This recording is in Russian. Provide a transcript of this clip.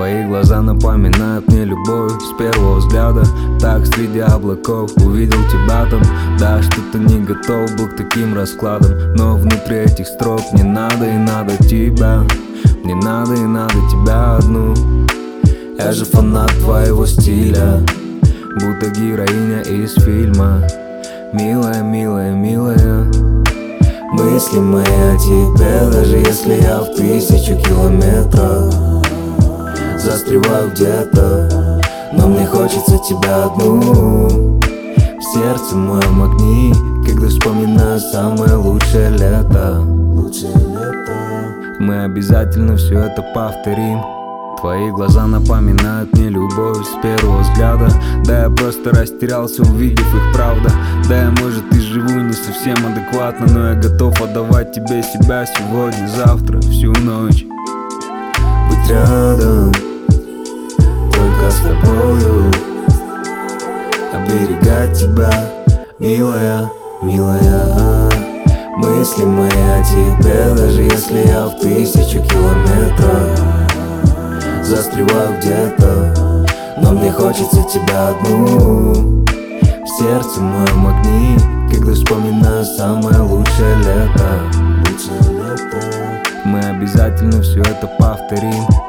Твои глаза напоминают мне любовь с первого взгляда. Так среди облаков увидел тебя там. Да, что-то не готов был к таким раскладам, но внутри этих строк мне надо и надо тебя. Мне надо и надо тебя одну. Я же фанат твоего стиля, будто героиня из фильма. Милая, милая, милая. Мысли мои о тебе, даже если я в 1000 километрах застреваю где-то, но мне хочется тебя одну. В сердце моем огни, когда вспоминаю самое лучшее лето. Мы обязательно все это повторим. Твои глаза напоминают мне любовь с первого взгляда. Да, я просто растерялся, увидев их, правда. Да, я, может, и живу не совсем адекватно, но я готов отдавать тебе себя сегодня, завтра, всю ночь. Быть рядом только с тобою, оберегать тебя, милая, милая. Мысли мои о тебе, даже если я в 1000 километрах застреваю где-то, но мне хочется тебя одну. В сердце моем огни, когда вспоминаю самое лучшее лето. Мы обязательно все это повторим.